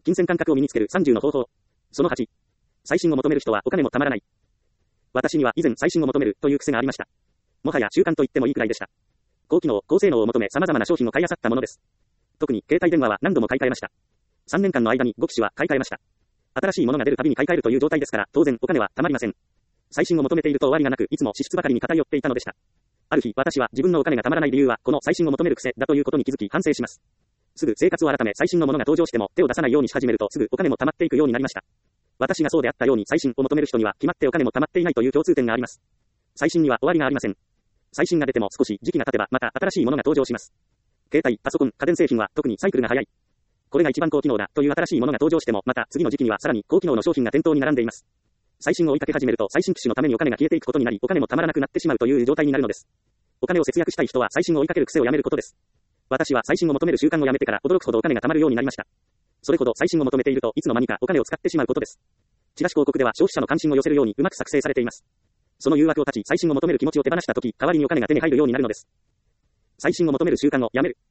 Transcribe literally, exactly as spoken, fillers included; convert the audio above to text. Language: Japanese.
金銭感覚を身につけるさんじゅうの方法。そのはち。最新を求める人はお金もたまらない。私には以前最新を求めるという癖がありました。もはや習慣と言ってもいいくらいでした。高機能、高性能を求め様々な商品を買い漁ったものです。特に携帯電話は何度も買い替えました。さんねんかんの間にご機種は買い替えました。新しいものが出るたびに買い替えるという状態ですから、当然お金はたまりません。最新を求めていると終わりがなく、いつも支出ばかりに偏っていたのでした。ある日、私は自分のお金がたまらない理由は、この最新を求める癖だということに気づき反省します。すぐ生活を改め最新のものが登場しても手を出さないようにし始めるとすぐお金も貯まっていくようになりました。私がそうであったように最新を求める人には決まってお金も貯まっていないという共通点があります。最新には終わりがありません。最新が出ても少し時期が経てばまた新しいものが登場します。携帯、パソコン、家電製品は特にサイクルが早い。これが一番高機能だという新しいものが登場してもまた次の時期にはさらに高機能の商品が店頭に並んでいます。最新を追いかけ始めると最新機種のためにお金が消えていくことになりお金もたまらなくなってしまうという状態になるのです。お金を節約したい人は最新を追いかける癖をやめることです。私は最新を求める習慣をやめてから驚くほどお金が貯まるようになりました。それほど最新を求めているといつの間にかお金を使ってしまうことです。チラシ広告では消費者の関心を寄せるようにうまく作成されています。その誘惑を断ち最新を求める気持ちを手放したとき、代わりにお金が手に入るようになるのです。最新を求める習慣をやめる。